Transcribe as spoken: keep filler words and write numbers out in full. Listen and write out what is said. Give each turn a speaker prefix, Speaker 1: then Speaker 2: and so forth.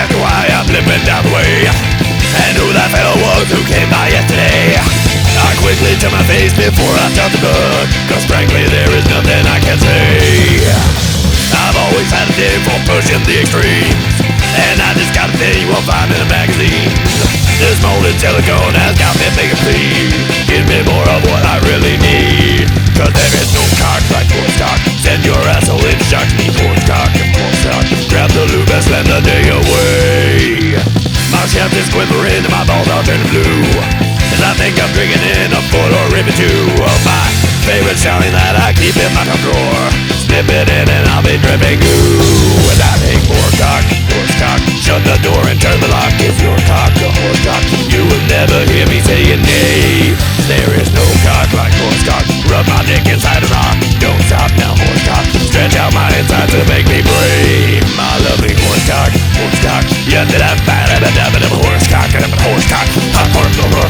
Speaker 1: ask why I'm living down the way, and who that fellow was who came by yesterday. I quickly turn my face before I start the blood, cause frankly there is nothing I can say. I've always had a day for pushing the extremes, and I just got a thing you won't find in a magazine. This molded silicone has got me thinking, please give me more of what I really need. Cause there is no cock like horse cock. Send your asshole in shock to me, horse cock, horse cock. Grab the lube and slam the day away. My shaft is quivering and my balls are turning blue, as I think I'm drinking in a foot or ribbon two of my favorite shouting that I keep in my top drawer. Snip it in and I'll be dripping goo. And I think more cock, horse cock. Shut the door and turn the lock. If your cock a horse cock, you will never hear me saying nay. There is no cock like horse cock. Rub my dick inside a rock. Don't stop now, horse cock. Stretch out my insides to make me brave. My lovely horse cock, horse cock. Yeah, that I'm bad at a horse cock, and I'm a horse cock. I'm horse cock.